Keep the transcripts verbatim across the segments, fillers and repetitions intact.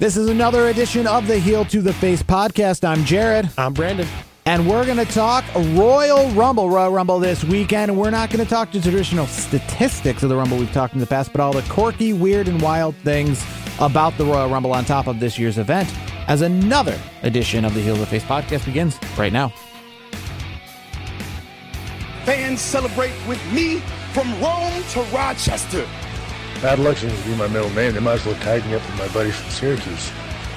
This is another edition of the Heel to the Face podcast. I'm Jared. I'm Brandon. And we're going to talk Royal Rumble, Royal Rumble this weekend. We're not going to talk the traditional statistics of the Rumble we've talked in the past, but all the quirky, weird, and wild things about the Royal Rumble on top of this year's event, as another edition of the Heel to the Face podcast begins right now. Fans celebrate with me from Rome to Rochester. Bad luck seems to be my middle name. They might as well tag me up with my buddies from Syracuse.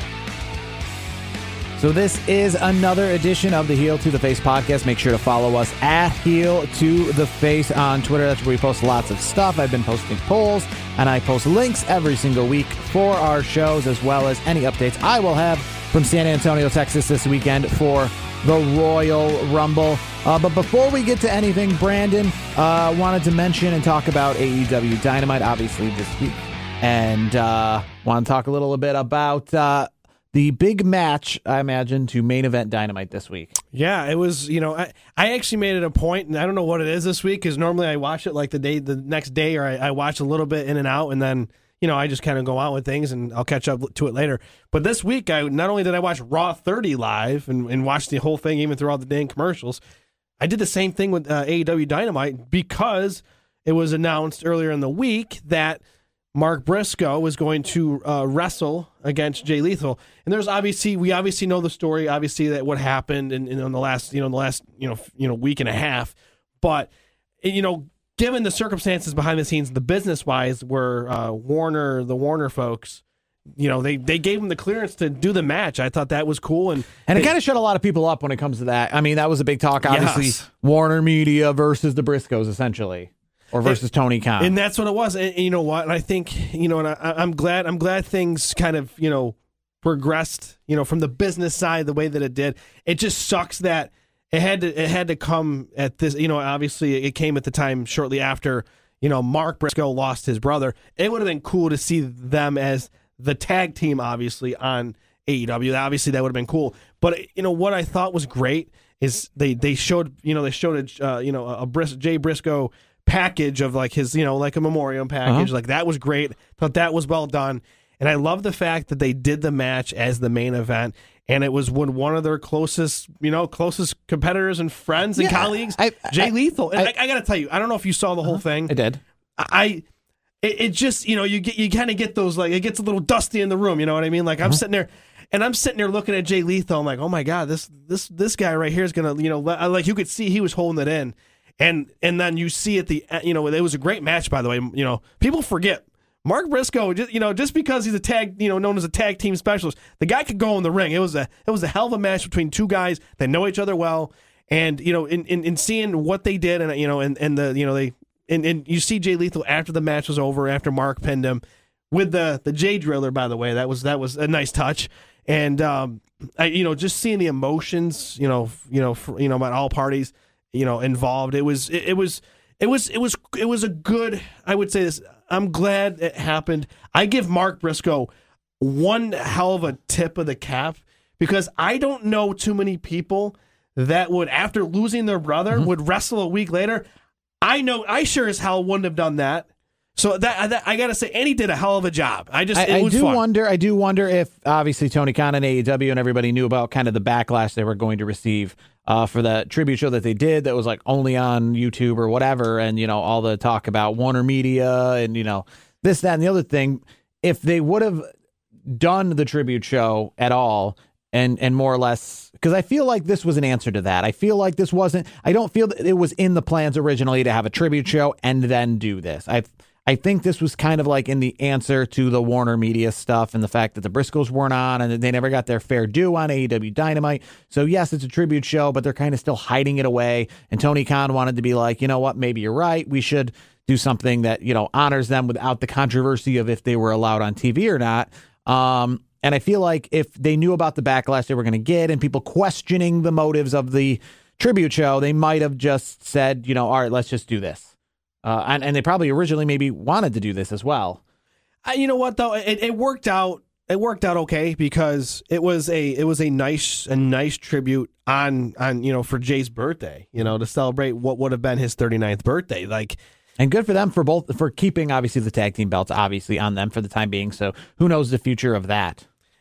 So this is another edition of the Heel to the Face podcast. Make sure to follow us at Heel to the Face on Twitter. That's where we post lots of stuff. I've been posting polls, and I post links every single week for our shows, as well as any updates I will have from San Antonio, Texas this weekend for the Royal Rumble. Uh, but before we get to anything, Brandon uh, wanted to mention and talk about A E W Dynamite, obviously, this week. And uh, want to talk a little bit about uh, the big match, I imagine, to main event Dynamite this week. Yeah, it was, you know, I, I actually made it a point, and I don't know what it is this week, because normally I watch it like the day, the next day, or I, I watch a little bit in and out, and then, you know, I just kind of go out with things, and I'll catch up to it later. But this week, I not only did I watch Raw thirty live and, and watch the whole thing, even through all the dang commercials, I did the same thing with uh, A E W Dynamite, because it was announced earlier in the week that Mark Briscoe was going to uh, wrestle against Jay Lethal, and there's obviously we obviously know the story, obviously that what happened in, in, in the last you know in the last you know you know week and a half, but you know given the circumstances behind the scenes, the business wise, where uh, Warner the Warner folks, you know they they gave him the clearance to do the match. I thought that was cool, and and it they, kind of shut a lot of people up when it comes to that. I mean, that was a big talk. Obviously, yes. Warner Media versus the Briscoes, essentially. Or versus Tony Khan, and that's what it was. And, and you know what? And I think you know, and I, I'm glad. I'm glad things kind of you know progressed. You know, from the business side, the way that it did. It just sucks that it had to. It had to come at this. You know, obviously, it came at the time shortly after. You know, Mark Briscoe lost his brother. It would have been cool to see them as the tag team, obviously on A E W. Obviously, that would have been cool. But you know what I thought was great is they they showed you know they showed a uh, you know a Bris- Jay Briscoe package of like his, you know, like a memoriam package. Uh-huh. Like that was great. Thought that was well done. And I love the fact that they did the match as the main event. And it was when one of their closest, you know, closest competitors and friends and yeah, colleagues, I, I, Jay Lethal. And I, I, I got to tell you, I don't know if you saw the whole uh-huh. thing. I did. I, it, it just, you know, you get, you kind of get those, like, it gets a little dusty in the room. You know what I mean? Like I'm uh-huh. sitting there. And I'm sitting there looking at Jay Lethal. I'm like, oh my God, this, this, this guy right here is going to, you know, like you could see he was holding it in. And and then you see at the, you know, it was a great match, by the way. You know, people forget Mark Briscoe, just, you know, just because he's a tag, you know, known as a tag team specialist, the guy could go in the ring. It was a it was a hell of a match between two guys that know each other well. And, you know, in, in, in seeing what they did and, you know, and, and the, you know, they, and, and you see Jay Lethal after the match was over, after Mark pinned him with the, the Jay Driller, by the way, that was, that was a nice touch. And, um, I, you know, just seeing the emotions, you know, you know, for, you know, about all parties, you know, involved. It was, it, it was, it was, it was, it was a good, I would say this, I'm glad it happened. I give Mark Briscoe one hell of a tip of the cap, because I don't know too many people that would, after losing their brother, mm-hmm. would wrestle a week later. I know, I sure as hell wouldn't have done that. So that, that I got to say, and he did a hell of a job. I just, I, it was I do fun. wonder, I do wonder if obviously Tony Khan and A E W and everybody knew about kind of the backlash they were going to receive uh, for the tribute show that they did that was like only on YouTube or whatever. And, you know, all the talk about Warner Media and, you know, this, that, and the other thing. If they would have done the tribute show at all and, and more or less, because I feel like this was an answer to that. I feel like this wasn't, I don't feel that it was in the plans originally to have a tribute show and then do this. I I think this was kind of like in the answer to the Warner Media stuff and the fact that the Briscoes weren't on and they never got their fair due on A E W Dynamite. So yes, it's a tribute show, but they're kind of still hiding it away. And Tony Khan wanted to be like, you know what, maybe you're right. We should do something that, you know, honors them without the controversy of if they were allowed on T V or not. Um, and I feel like if they knew about the backlash they were going to get and people questioning the motives of the tribute show, they might have just said, you know, all right, let's just do this. Uh, and, and they probably originally maybe wanted to do this as well. Uh, you know what though? It, it worked out. It worked out okay because it was a it was a nice a nice tribute on on you know for Jay's birthday. You know to celebrate what would have been his thirty-ninth birthday. Like, and good for them for both for keeping obviously the tag team belts obviously on them for the time being. So who knows the future of that?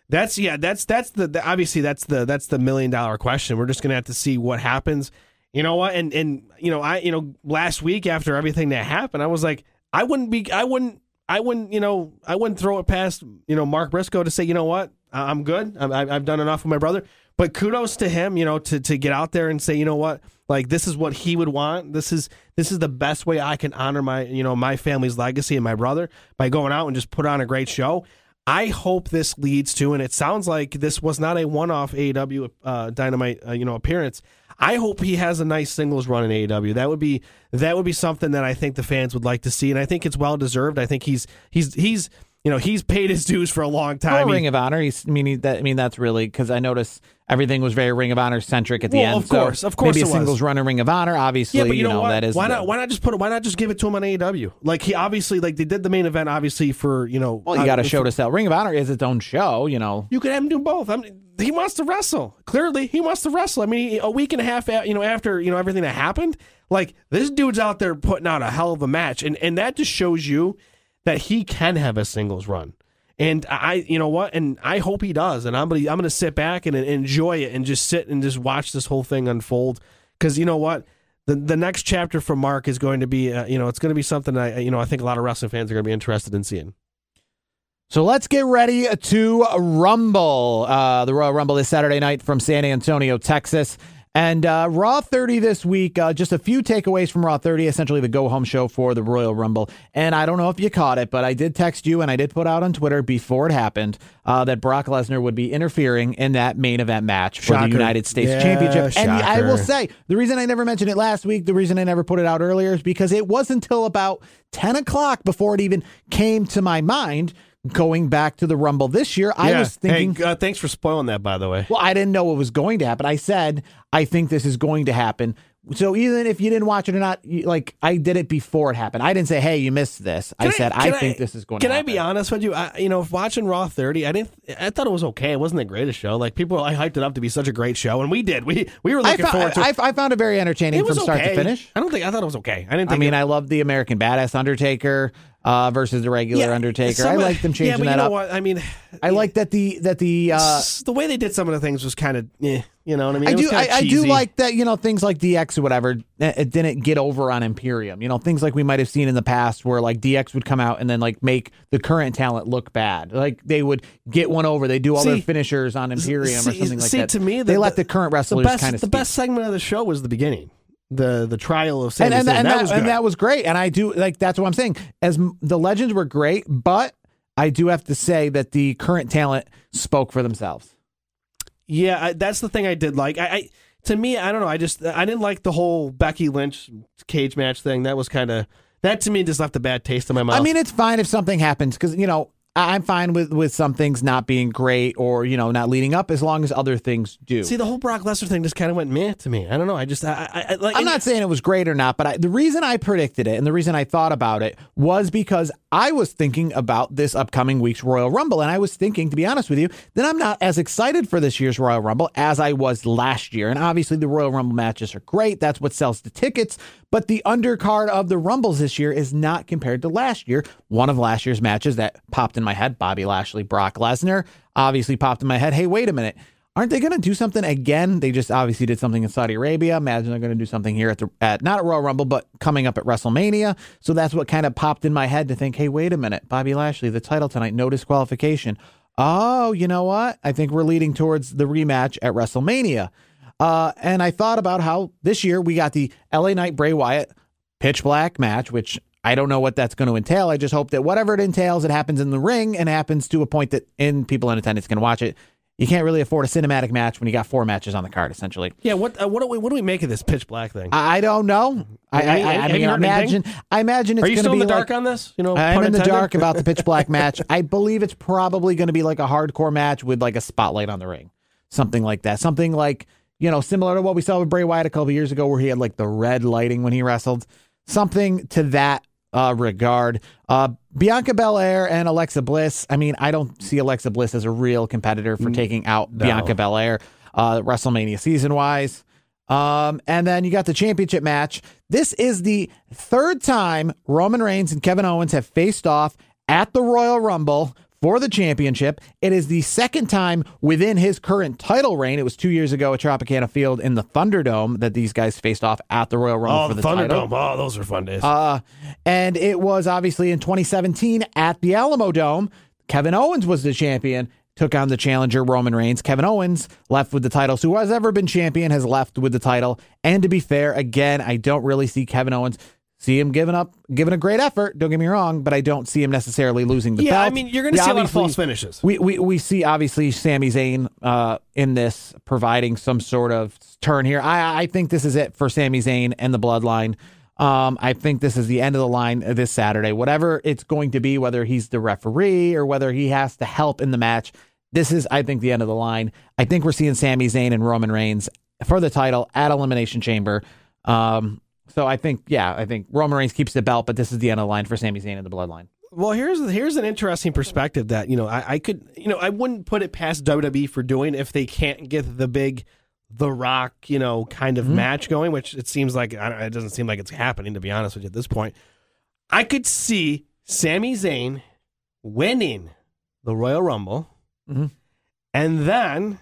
That's yeah. That's that's the, the obviously that's the that's the million dollar question. We're just gonna have to see what happens. You know what? And and you know I you know last week after everything that happened, I was like, I wouldn't be I wouldn't I wouldn't you know I wouldn't throw it past you know Mark Briscoe to say, you know what, I'm good. I'm, I've done enough with my brother. But kudos to him, you know, to to get out there and say, you know what, like this is what he would want. This is this is the best way I can honor my you know my family's legacy and my brother by going out and just put on a great show. I hope this leads to, and it sounds like this was not a one-off A E W uh, Dynamite, uh, you know, appearance. I hope he has a nice singles run in A E W. That would be that would be something that I think the fans would like to see, and I think it's well deserved. I think he's he's he's you know he's paid his dues for a long time. Or He- Ring of Honor. He's, I mean, he, that, I mean that's really because I noticed everything was very Ring of Honor centric at the Well, end. of course, so of course maybe it a was. singles run in Ring of Honor. Obviously, Yeah, but you know, what? that is why the- not? Why not just put it? Why not just give it to him on A E W? Like he obviously, like they did the main event, obviously for you know. Well, you uh, got a for- show to sell. Ring of Honor is its own show. You know. You could have him do both. I mean, he wants to wrestle. Clearly, he wants to wrestle. I mean, a week and a half, a- you know, after you know everything that happened, like this dude's out there putting out a hell of a match, and and that just shows you that he can have a singles run. And I, you know what, and I hope he does. And I'm gonna, I'm gonna sit back and enjoy it, and just sit and just watch this whole thing unfold. Because you know what, the the next chapter for Mark is going to be, uh, you know, it's going to be something I, you know, I think a lot of wrestling fans are going to be interested in seeing. So let's get ready to rumble. Uh, the Royal Rumble this Saturday night from San Antonio, Texas. And uh, Raw thirty this week, uh, just a few takeaways from Raw thirty, essentially the go-home show for the Royal Rumble. And I don't know if you caught it, but I did text you and I did put out on Twitter before it happened uh, that Brock Lesnar would be interfering in that main event match for Shocker. the United States Yeah, Championship. And I will shocker. say, the reason I never mentioned it last week, the reason I never put it out earlier is because it wasn't until about ten o'clock before it even came to my mind going back to the Rumble this year. I Yeah. was thinking... Hey, uh, thanks for spoiling that, by the way. Well, I didn't know what was going to happen. I said, I think this is going to happen. So even if you didn't watch it or not, you, like I did it before it happened. I didn't say, hey, you missed this. I Can said, I, can think this is going Can to I happen. be honest with you? I, you know, watching Raw thirty, I didn't. I thought it was okay. It wasn't the greatest show. Like people, I hyped it up to be such a great show, and we did. We we were I, looking fo- forward to I, it. I found it very entertaining It was from start okay. to finish. I don't think I thought it was okay. I didn't. I Think mean, it, I love the American Badass Undertaker uh, versus the regular yeah, Undertaker. some I of- like them yeah, changing but you that know up. What? I mean, I like that the that the uh, the way they did some of the things was kind of, eh, you know what I mean? I It was do. kinda I, I do cheesy. like that. You know, things like D X or whatever. It didn't get over on Imperium. You know, things like we might have seen in the past, where like D X would come out and then like make the current talent look bad. Like they would get one over. They do all their See, finishers on Imperium see, or something like see, that. to me, they the- let the current wrestlers the best, kind of the best segment of the show was the beginning, the the trial of Sami and, and, Zayn. and that, that, was and good. that was great. And I do like that's what I'm saying. As m- the legends were great, but I do have to say that the current talent spoke for themselves. Yeah, I, that's the thing I did like. I, I to me, I don't know. I just I didn't like the whole Becky Lynch cage match thing. That was kind of that to me just left a bad taste in my mouth. I mean, it's fine if something happens because, you know, I- I'm fine with, with some things not being great or, you know, not leading up as long as other things do. see, the whole Brock Lesnar thing just kind of went meh to me. I don't know. I just I, I, I like. I'm not saying it was great or not, but I, the reason I predicted it and the reason I thought about it was because I was thinking about this upcoming week's Royal Rumble. And I was thinking, to be honest with you, that I'm not as excited for this year's Royal Rumble as I was last year. And obviously the Royal Rumble matches are great. That's what sells the tickets. But the undercard of the Rumbles this year is not compared to last year. One of last year's matches that popped in my head, Bobby Lashley, Brock Lesnar, obviously popped in my head. Hey, wait a minute. Aren't they going to do something again? They just obviously did something in Saudi Arabia. Imagine they're going to do something here at the at not at Royal Rumble, but coming up at WrestleMania. So that's what kind of popped in my head to think, hey, wait a minute. Bobby Lashley, the title tonight, no disqualification. Oh, you know what? I think we're leading towards the rematch at WrestleMania. Uh, and I thought about how this year we got the L A Knight Bray Wyatt pitch black match, which I don't know what that's going to entail. I just hope that whatever it entails, it happens in the ring and happens to a point that in people in attendance can watch it. You can't really afford a cinematic match when you got four matches on the card, essentially. Yeah, what uh, what do we what do we make of this pitch black thing? I, I don't know. I, I, I, I Have mean, you heard imagine. anything? I imagine it's Are you going to still in be the dark like, on this? You know, I'm pun in the intended? dark about the pitch black match. I believe it's probably going to be like a hardcore match with like a spotlight on the ring, something like that. Something like, you know, similar to what we saw with Bray Wyatt a couple years ago, where he had like the red lighting when he wrestled. Something to that uh, regard. Uh, Bianca Belair and Alexa Bliss. I mean, I don't see Alexa Bliss as a real competitor for taking out no. Bianca Belair uh, WrestleMania season wise. Um, and then you got the championship match. This is the third time Roman Reigns and Kevin Owens have faced off at the Royal Rumble for the championship. It is the second time within his current title reign. It was two years ago at Tropicana Field in the Thunderdome that these guys faced off at the Royal Rumble oh, for the Thunderdome. title. Oh, those are fun days. Uh, and it was obviously in twenty seventeen at the Alamo Dome. Kevin Owens was the champion, took on the challenger Roman Reigns. Kevin Owens left with the title. So who has ever been champion has left with the title. And to be fair, again, I don't really see Kevin Owens see him giving up, giving a great effort. Don't get me wrong, but I don't see him necessarily losing the yeah, belt. I mean, you're going to see a lot of false finishes. We we we see obviously Sami Zayn uh, in this providing some sort of turn here. I I think this is it for Sami Zayn and the Bloodline. Um, I think this is the end of the line this Saturday. Whatever it's going to be, whether he's the referee or whether he has to help in the match, this is, I think, the end of the line. I think we're seeing Sami Zayn and Roman Reigns for the title at Elimination Chamber. Um, so I think, yeah, I think Roman Reigns keeps the belt, but this is the end of the line for Sami Zayn and the Bloodline. Well, here's here's an interesting perspective that, you know, I, I could, you know, I wouldn't put it past W W E for doing if they can't get the big The Rock, you know, kind of mm-hmm. match going, which it seems like, I don't, it doesn't seem like it's happening, to be honest with you at this point. I could see Sami Zayn winning the Royal Rumble, mm-hmm. and then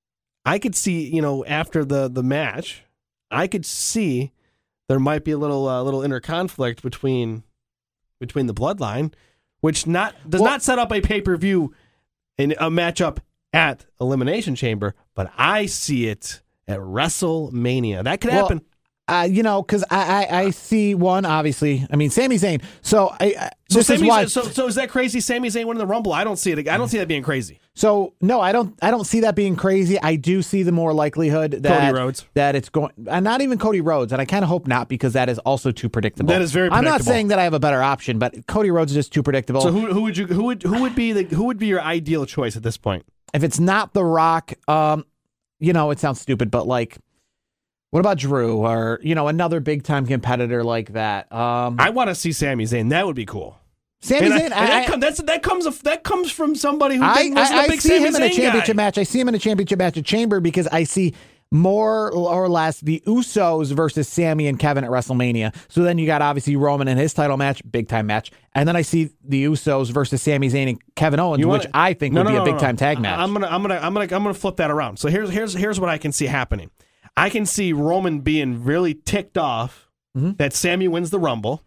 I could see, you know, after the, the match, I could see there might be a little uh, little inner conflict between between the Bloodline, which not does well, not set up a pay-per-view in a matchup at Elimination Chamber, but I see it at WrestleMania. That could well, happen. Uh, you know, because I, I I see one, obviously. I mean, Sami Zayn. So I, I so this Sami, is why. So so is that crazy? Sami Zayn winning the Rumble? I don't see it. I don't see that being crazy. So no, I don't. I don't see that being crazy. I do see the more likelihood that Cody Rhodes. that it's going, and not even Cody Rhodes, and I kind of hope not, because that is also too predictable. That is very predictable. I'm not saying that I have a better option, but Cody Rhodes is just too predictable. So who who would you who would who would be the who would be your ideal choice at this point? If it's not The Rock, um, you know, it sounds stupid, but like, what about Drew or, you know, another big time competitor like that? Um, I want to see Sami Zayn. That would be cool. Sami and Zayn, I, and I, that, I, come, that's, that comes that comes from somebody who I, didn't wasn't I, a big I see Sami him in Zayn a championship guy. match. I see him in a championship match at Chamber because I see more or less the Usos versus Sami and Kevin at WrestleMania. So then you got obviously Roman in his title match, big time match. And then I see the Usos versus Sami Zayn and Kevin Owens, wanna, which I think no, would no, be no, a big no. time tag match. I'm gonna, I'm gonna, I'm gonna, I'm gonna flip that around. So here's, here's, here's what I can see happening. I can see Roman being really ticked off mm-hmm. that Sami wins the Rumble,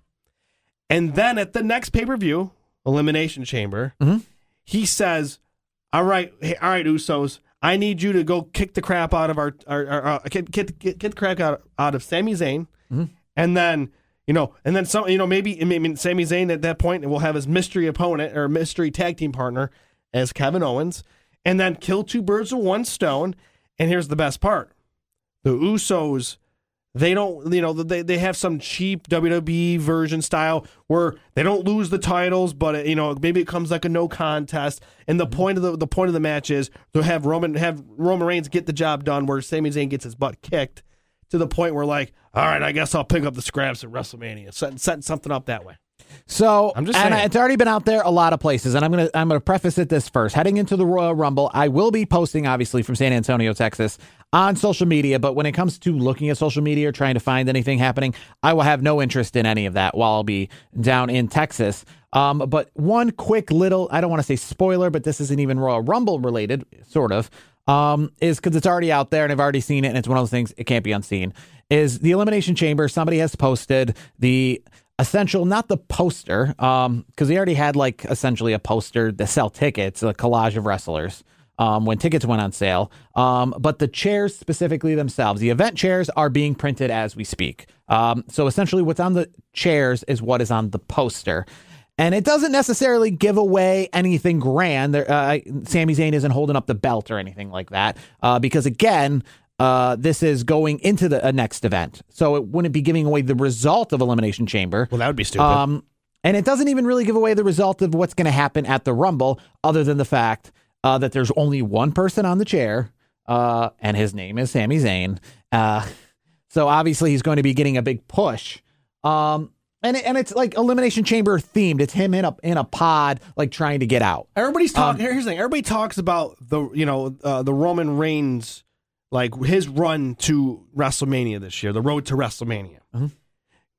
and then at the next pay per view, Elimination Chamber, mm-hmm. he says, "All right, hey, all right, Usos, I need you to go kick the crap out of our, our, our, our get, get, get the crap out, out of Sami Zayn," mm-hmm. and then you know, and then some, you know, maybe I mean Sami Zayn at that point will have his mystery opponent or mystery tag team partner as Kevin Owens, and then kill two birds with one stone. And here's the best part: the Usos, they don't, you know, they they have some cheap W W E version style where they don't lose the titles, but it, you know, maybe it comes like a no contest. And the mm-hmm. point of the the point of the match is to have Roman have Roman Reigns get the job done, where Sami Zayn gets his butt kicked to the point where, like, all right, I guess I'll pick up the scraps at WrestleMania, setting, setting something up that way. So, I'm just and saying. it's already been out there a lot of places, and I'm gonna I'm gonna preface it this first. Heading into the Royal Rumble, I will be posting, obviously, from San Antonio, Texas, on social media. But when it comes to looking at social media or trying to find anything happening, I will have no interest in any of that while I'll be down in Texas. Um, but one quick little, I don't want to say spoiler, but this isn't even Royal Rumble related, sort of, um, is because it's already out there and I've already seen it, and it's one of those things, it can't be unseen, is the Elimination Chamber. Somebody has posted the essential, not the poster, um, because they already had like essentially a poster to sell tickets, a collage of wrestlers, um, when tickets went on sale. Um, but the chairs specifically themselves, the event chairs, are being printed as we speak. Um, so essentially what's on the chairs is what is on the poster. And it doesn't necessarily give away anything grand. There, uh, Sami Zayn isn't holding up the belt or anything like that, uh, because again, Uh, this is going into the uh, next event, so it wouldn't be giving away the result of Elimination Chamber. Well, that would be stupid. Um, and it doesn't even really give away the result of what's going to happen at the Rumble, other than the fact uh, that there's only one person on the chair, uh, and his name is Sami Zayn. Uh, so obviously he's going to be getting a big push. Um, and it, and it's like Elimination Chamber themed. It's him in a in a pod, like trying to get out. Everybody's talking. Um, here's the thing. Everybody talks about the you know uh, the Roman Reigns, like his run to WrestleMania this year, the road to WrestleMania. Mm-hmm.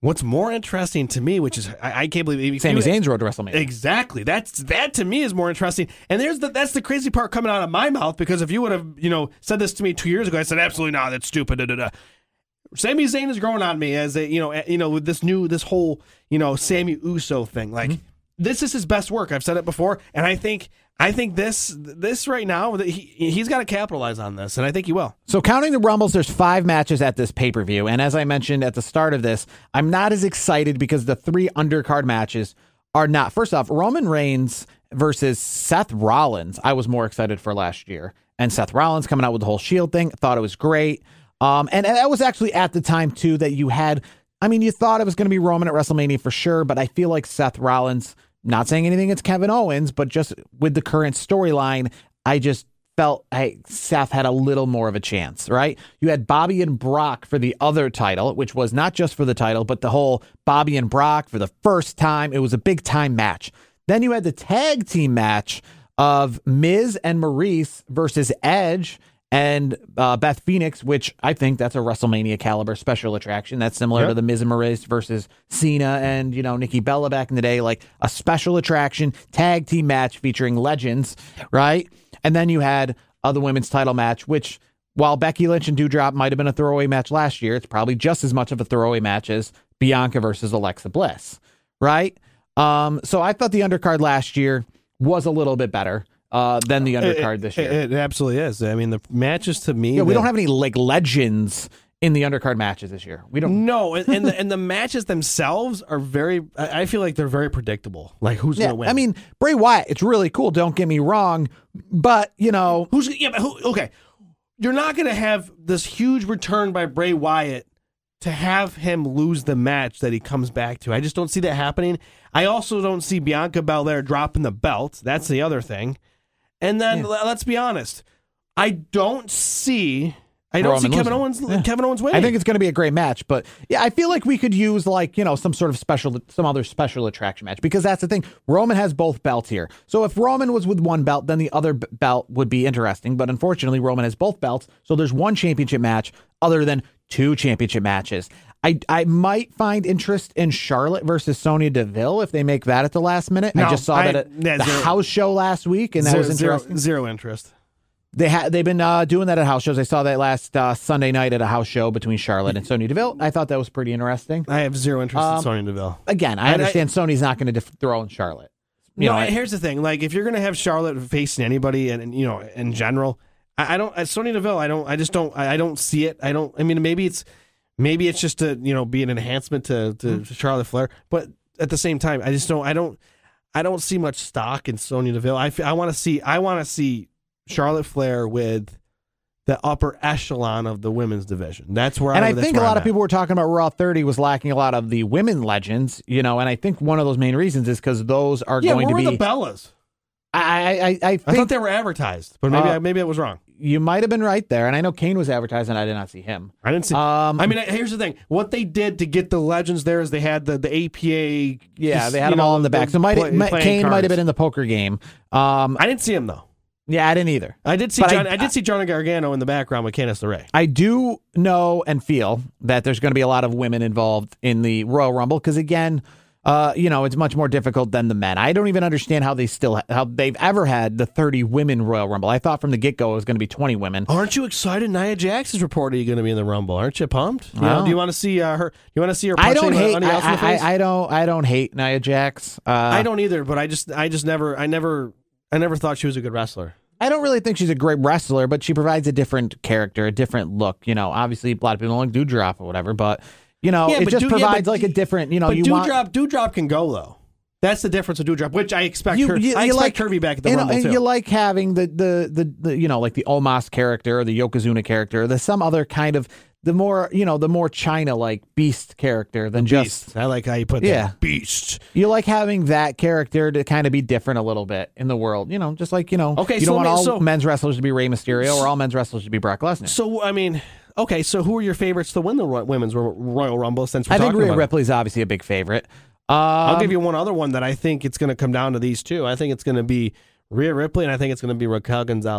What's more interesting to me, which is I, I can't believe Sami Zayn's road to WrestleMania. Exactly. That's that to me is more interesting. And there's the that's the crazy part coming out of my mouth, because if you would have you know said this to me two years ago, I said absolutely not. That's stupid. Da, da, da. Sami Zayn is growing on me as a you know you know with this new this whole you know Sammy Uso thing. Like mm-hmm. this is his best work. I've said it before, and I think I think this this right now he he's got to capitalize on this, and I think he will. So counting the Rumbles, there's five matches at this pay per view, and as I mentioned at the start of this, I'm not as excited because the three undercard matches are not. First off, Roman Reigns versus Seth Rollins, I was more excited for last year, and Seth Rollins coming out with the whole Shield thing, thought it was great. Um, and, and that was actually at the time, too, that you had, I mean, you thought it was going to be Roman at WrestleMania for sure, but I feel like Seth Rollins, not saying anything against Kevin Owens, but just with the current storyline, I just felt hey, Seth had a little more of a chance, right? You had Bobby and Brock for the other title, which was not just for the title, but the whole Bobby and Brock for the first time. It was a big time match. Then you had the tag team match of Miz and Maurice versus Edge and uh, Beth Phoenix, which I think that's a WrestleMania caliber special attraction. That's similar yep. to the Miz and Maurice versus Cena and, you know, Nikki Bella back in the day, like a special attraction tag team match featuring legends, right? And then you had uh, the women's title match, which while Becky Lynch and Doudrop might have been a throwaway match last year, it's probably just as much of a throwaway match as Bianca versus Alexa Bliss, right? Um, so I thought the undercard last year was a little bit better. Uh, than the undercard it, this year. It, it absolutely is. I mean, the matches to me... Yeah, we that, don't have any like legends in the undercard matches this year. We don't. No, and, and, the, and the matches themselves are very... I, I feel like they're very predictable. Like, who's yeah, going to win? I mean, Bray Wyatt, it's really cool, don't get me wrong, but, you know... who's yeah, but who, okay, you're not going to have this huge return by Bray Wyatt to have him lose the match that he comes back to. I just don't see that happening. I also don't see Bianca Belair dropping the belt. That's the other thing. And then yeah. let's be honest, I don't see, I don't Roman see Kevin losing. Owens, Yeah. Kevin Owens winning. I think it's going to be a great match, but yeah, I feel like we could use like you know some sort of special, some other special attraction match because that's the thing. Roman has both belts here, so if Roman was with one belt, then the other b- belt would be interesting. But unfortunately, Roman has both belts, so there's one championship match other than two championship matches. I, I might find interest in Charlotte versus Sonya Deville if they make that at the last minute. No, I just saw I, that at yeah, the zero, house show last week, and that zero, was interesting. Zero, zero interest. They ha- they've been uh, doing that at house shows. I saw that last uh, Sunday night at a house show between Charlotte and Sonya Deville. I thought that was pretty interesting. I have zero interest um, in Sonya Deville. Again, I and understand I, Sonya's not going to def- throw in Charlotte. You no, know, I, here's the thing: like if you're going to have Charlotte facing anybody, and, and you know, in general, I, I don't. At Sonya Deville, I don't. I just don't. I, I don't see it. I don't. I mean, maybe it's. Maybe it's just to you know be an enhancement to, to mm. Charlotte Flair, but at the same time, I just don't. I don't. I don't see much stock in Sonya Deville. I, I want to see. I want to see Charlotte Flair with the upper echelon of the women's division. That's where. And I, I think a lot I'm of at. people were talking about Raw thirty was lacking a lot of the women legends. You know, and I think one of those main reasons is because those are yeah, going where to be were the Bellas. I I I, I, think, I thought they were advertised, but maybe uh, I, maybe I was wrong. You might have been right there, and I know Kane was advertised, and I did not see him. I didn't see. Um, I mean, here's the thing: what they did to get the legends there is they had the, the A P A. Yeah, just, they had them know, all in the back. So might play, might, Kane cards. might have been in the poker game. Um, I didn't see him though. Yeah, I didn't either. I did see. John, I, I did see Johnny Gargano in the background with Candice LeRae. I do know and feel that there's going to be a lot of women involved in the Royal Rumble because again. Uh, you know, it's much more difficult than the men. I don't even understand how they still how they've ever had the thirty women Royal Rumble. I thought from the get go it was going to be twenty women. Aren't you excited? Nia Jax is reportedly going to be in the Rumble. Aren't you pumped? You well, know, do you want to see uh, her? You want to see her? I don't hate. Else I, in the face? I, I don't. I don't hate Nia Jax. Uh, I don't either. But I just, I just never, I never, I never thought she was a good wrestler. I don't really think she's a great wrestler, but she provides a different character, a different look. You know, obviously a lot of people don't like Doudrop or whatever, but. You know, yeah, it just do, provides yeah, like a different, you know, but you Doudrop, want... Doudrop can go, though. That's the difference with Doudrop, which I expect you, her, you, I you expect like, Kirby back at the you Rumble, know, too. You like having the, the, the, the, you know, like the Omos character or the Yokozuna character or the some other kind of, the more, you know, the more China-like beast character than beast. just... I like how you put yeah. that. Beast. You like having that character to kind of be different a little bit in the world. You know, just like, you know, okay, you so don't want all so, men's wrestlers to be Rey Mysterio or all men's wrestlers to be Brock Lesnar. So, I mean... Okay, so who are your favorites to win the Women's Royal Rumble? Since we're I think talking Rhea about Ripley's obviously a big favorite. Um, I'll give you one other one that I think it's going to come down to these two. I think it's going to be Rhea Ripley, and I think it's going to be Raquel Gonzalez.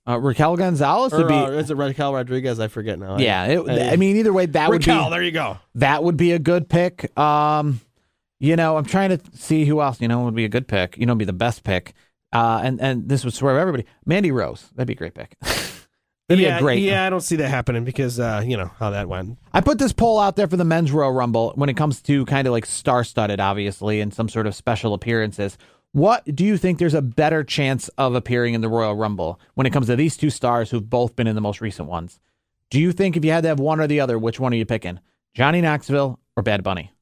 Uh, Raquel Gonzalez would Or, be. uh, is it Raquel Rodriguez? I forget now. Yeah, it, I, I mean, either way, that would Raquel, be there you go. that would be a good pick. Um, you know, I'm trying to see who else you know would be a good pick. You know, be the best pick. Uh, and and this would swerve everybody. Mandy Rose, that'd be a great pick. that'd yeah, be a great. yeah, I don't see that happening because uh, you know how that went. I put this poll out there for the men's Royal Rumble when it comes to kind of like star-studded, obviously, and some sort of special appearances. What do you think there's a better chance of appearing in the Royal Rumble when it comes to these two stars who've both been in the most recent ones? Do you think if you had to have one or the other, which one are you picking? Johnny Knoxville or Bad Bunny?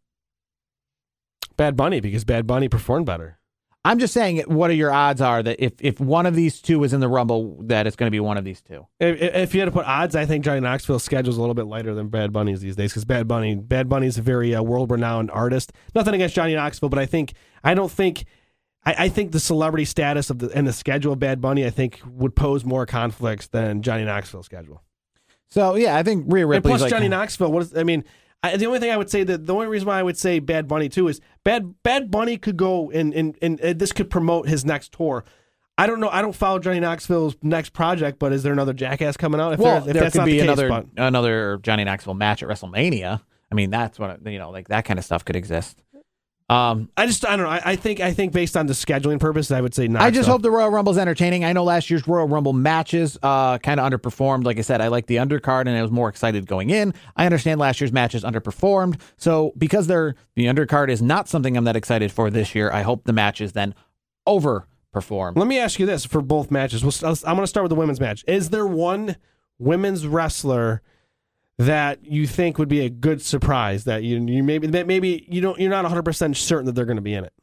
Bad Bunny, because Bad Bunny performed better. I'm just saying, what are your odds are that if, if one of these two is in the Rumble, that it's going to be one of these two? If, if you had to put odds, I think Johnny Knoxville's schedule is a little bit lighter than Bad Bunny's these days because Bad Bunny, Bad Bunny's a very uh, world-renowned artist. Nothing against Johnny Knoxville, but I think I don't think I, I think the celebrity status of the and the schedule of Bad Bunny, I think, would pose more conflicts than Johnny Knoxville's schedule. So yeah, I think Rhea And Ripley's plus, like, Johnny Knoxville. What is, I mean, I, the only thing I would say that the only reason why I would say Bad Bunny too is Bad Bad Bunny could go and and, and and this could promote his next tour. I don't know. I don't follow Johnny Knoxville's next project, but is there another Jackass coming out? If well, there, if there that's could not be the case, another but- another Johnny Knoxville match at WrestleMania. I mean, that's what you know, like that kind of stuff could exist. Um, I just I don't know. I, I think I think based on the scheduling purposes, I would say Knoxville. I just hope the Royal Rumble's entertaining. I know last year's Royal Rumble matches uh, kind of underperformed. Like I said, I like the undercard, and I was more excited going in. I understand last year's matches underperformed. So because they're the undercard is not something I'm that excited for this year, I hope the matches then overperform. Let me ask you this for both matches. We'll, I'm going to start with the women's match. Is there one women's wrestler that you think would be a good surprise that you you maybe that maybe you don't you're not one hundred percent certain that they're going to be in it?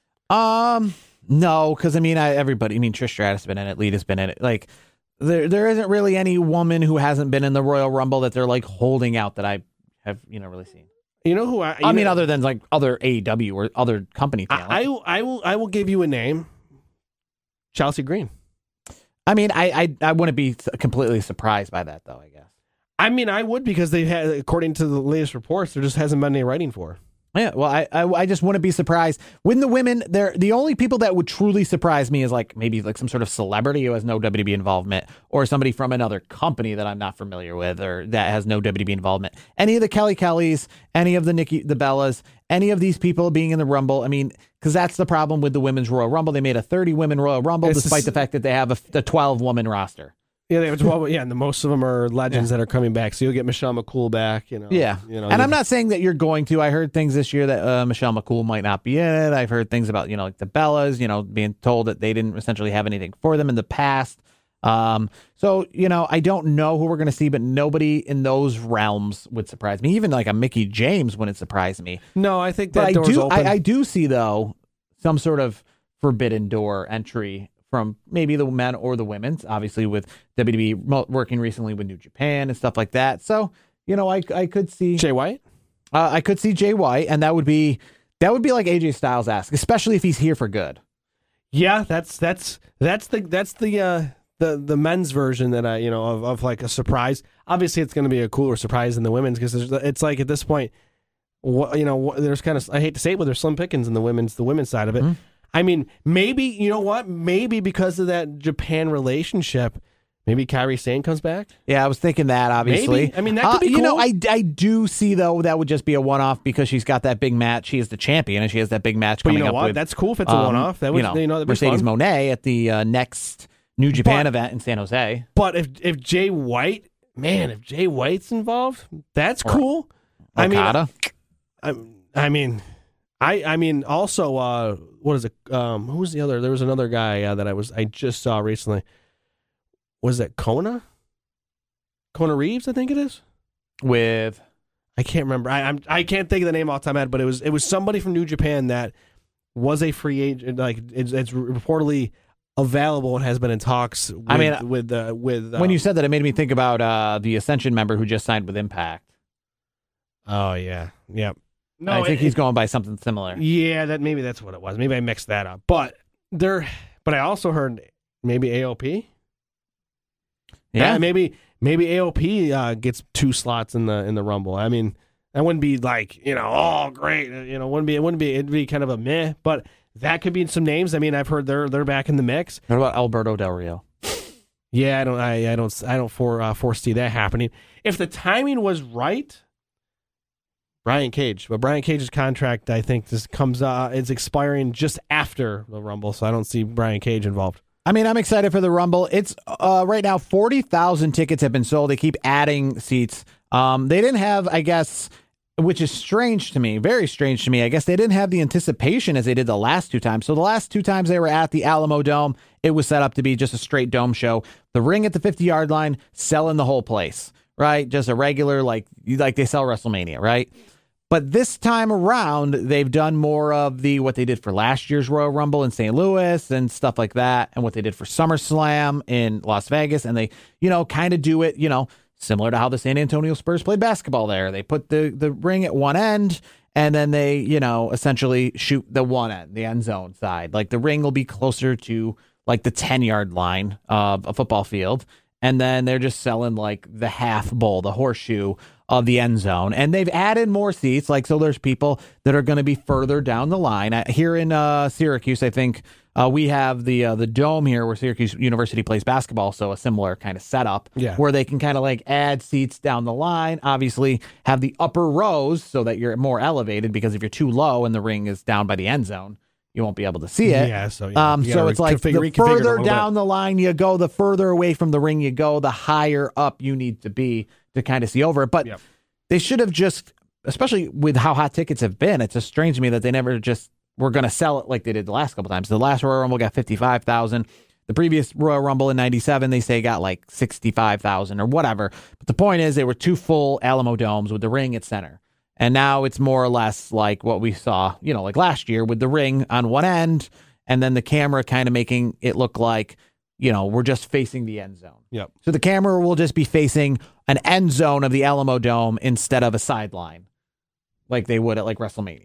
Um, no, because I mean, I, everybody. I mean, Trish Stratus has been in it. Lita's been in it. Like, there, there isn't really any woman who hasn't been in the Royal Rumble that they're like holding out that I have, you know, really seen. You know who I? I mean, know, other than like other A E W or other company talent. I, I will I will I will give you a name. Chelsea Green. I mean, I, I I wouldn't be completely surprised by that, though. I guess. I mean, I would because they had, according to the latest reports, there just hasn't been any writing for her. Yeah, well, I, I I just wouldn't be surprised when the women. They're the only people that would truly surprise me is like maybe like some sort of celebrity who has no W W E involvement, or somebody from another company that I'm not familiar with, or that has no W W E involvement. Any of the Kelly Kellys, any of the Nikki the Bellas, any of these people being in the Rumble. I mean, because that's the problem with the women's Royal Rumble. They made a thirty women Royal Rumble, It's despite just- the fact that they have a, a twelve woman roster. Yeah, they have twelve. Yeah, and the, most of them are legends that are coming back. So you'll get Michelle McCool back. You know. Yeah, You know. and I'm not saying that you're going to. I heard things this year that uh, Michelle McCool might not be in it. I've heard things about, you know, like the Bellas, you know, being told that they didn't essentially have anything for them in the past. Um, so, you know, I don't know who we're going to see, but nobody in those realms would surprise me. Even like a Mickie James wouldn't surprise me. No, I think But that I door's do, open. I, I do see though some sort of forbidden door entry from maybe the men or the women's, obviously with W W E mo- working recently with New Japan and stuff like that. So, you know, I I could see Jay White. uh, I could see Jay White, and that would be that would be like A J Styles ask, especially if he's here for good. Yeah, that's that's that's the that's the uh, the the men's version that I you know of, of like a surprise. Obviously, it's going to be a cooler surprise than the women's because it's like at this point, what you know, what, there's kind of I hate to say it, but there's slim pickings in the women's the women's side of it. Mm-hmm. I mean, maybe you know what? Maybe because of that Japan relationship, maybe Kairi Sane comes back. Yeah, I was thinking that, obviously. Maybe. I mean, that could Uh, be You know, cool. I, I do see, though, that would just be a one-off because she's got that big match. She is the champion, and she has that big match But coming you know up what? with That's cool if it's a um, one-off. That would you know, you know that'd be Mercedes fun. Moné at the uh, next New Japan But- event in San Jose. But if if Jay White, man, if Jay White's involved, that's cool. I mean, Okada. I, I mean, I I mean also uh, what is it? Um, who was the other? There was another guy uh, that I was I just saw recently. Was it Kona? Kona Reeves, I think it is. with I can't remember. I I'm, I can't think of the name off the top of my head, but it was it was somebody from New Japan that was a free agent. Like it's, it's reportedly available and has been in talks. With, I mean, with uh, with uh, when you said that, it made me think about uh, the Ascension member who just signed with Impact. oh yeah, yeah. No, I think it- he's going by something similar. Yeah, that maybe that's what it was. Maybe I mixed that up. But there, but I also heard maybe A O P. Yeah, maybe maybe A O P uh, gets two slots in the in the Rumble. I mean, that wouldn't be like you know, oh great, you know, wouldn't be it wouldn't be it'd be kind of a meh. But that could be some names. I mean, I've heard they're they're back in the mix. What about Alberto Del Rio? Yeah, I don't, I, I don't, I don't for, uh, foresee that happening. If the timing was right, Brian Cage, but Brian Cage's contract, I think, just comes, uh, is expiring just after the Rumble, so I don't see Brian Cage involved. I mean, I'm excited for the Rumble. It's uh, right now forty thousand tickets have been sold. They keep adding seats. Um, they didn't have, I guess, which is strange to me, very strange to me. I guess they didn't have the anticipation as they did the last two times. So the last two times they were at the Alamo Dome, it was set up to be just a straight dome show. The ring at the fifty-yard line, selling the whole place, right? Just a regular, like like they sell WrestleMania, right? But this time around, they've done more of the what they did for last year's Royal Rumble in Saint Louis and stuff like that, and what they did for SummerSlam in Las Vegas. And they, you know, kind of do it, you know, similar to how the San Antonio Spurs played basketball there. They put the, the ring at one end, and then they, you know, essentially shoot the one end, the end zone side. Like the ring will be closer to like the ten-yard line of a football field. And then they're just selling like the half bowl, the horseshoe of the end zone. And they've added more seats. Like, so there's people that are going to be further down the line. Uh, here in uh, Syracuse, I think uh, we have the uh, the dome here where Syracuse University plays basketball. So a similar kind of setup yeah. where they can kind of like add seats down the line. Obviously have the upper rows so that you're more elevated, because if you're too low and the ring is down by the end zone, you won't be able to see it. Yeah, so, yeah, um, so it's like the further down the line you go, the further away from the ring you go, the higher up you need to be to kind of see over it. But yep. they should have just, especially with how hot tickets have been, it's just strange to me that they never just were going to sell it like they did the last couple times. The last Royal Rumble got fifty-five thousand. The previous Royal Rumble in ninety-seven, they say got like sixty-five thousand or whatever. But the point is, they were two full Alamo Domes with the ring at center. And now it's more or less like what we saw, you know, like last year with the ring on one end and then the camera kind of making it look like, you know, we're just facing the end zone. Yep. So the camera will just be facing an end zone of the Alamo Dome instead of a sideline like they would at like WrestleMania.